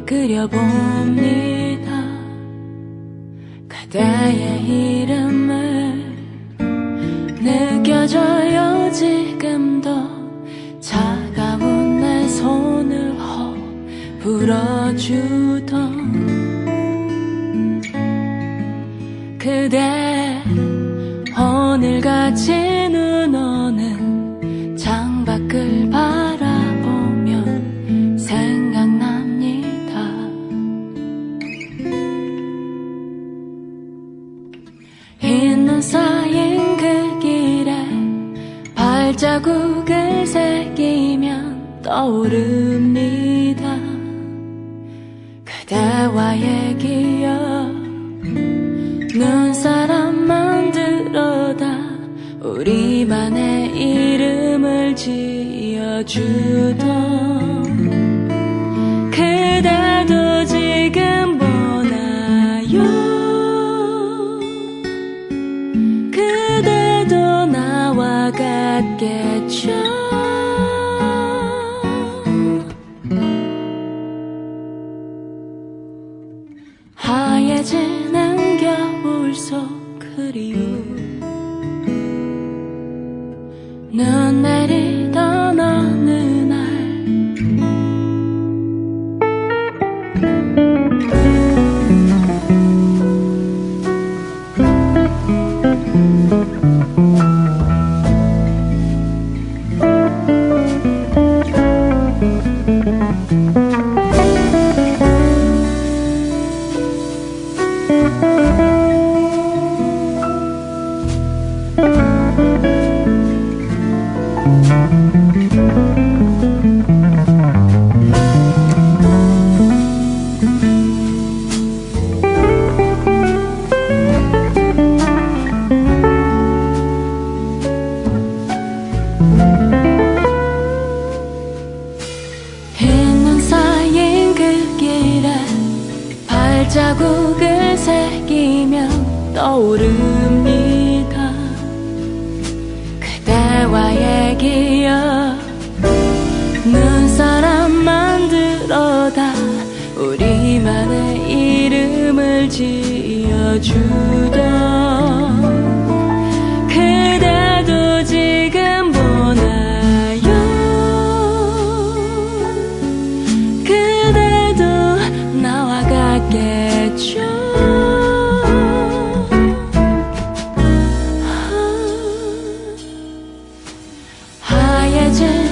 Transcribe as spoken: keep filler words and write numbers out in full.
그려봅니다. 그대의 이름을 느껴져요. 지금도 차가운 내 손을 허 불어주던 그대 오늘같이 눈 오는 창밖을 바라보면 생각납니다. 흰 눈 쌓인 그 길에 발자국을 새기면 떠오릅니다. 그대와의 기억 눈사람 만들어다 우리만의 이름을 지어주던 그대도 지금 보나요? 그대도 나와 같겠죠? 하얘지는 겨울 속 그리움 눈 내리던 어느 날 흰 눈 쌓인 그 길에 발자국을 새기면 떠오릅니다. 그대와의 기억 눈사람 만들어다 우리만의 이름을 지어주던 그대도 지금 보나요? 그대도 나와 같겠죠? 하얘진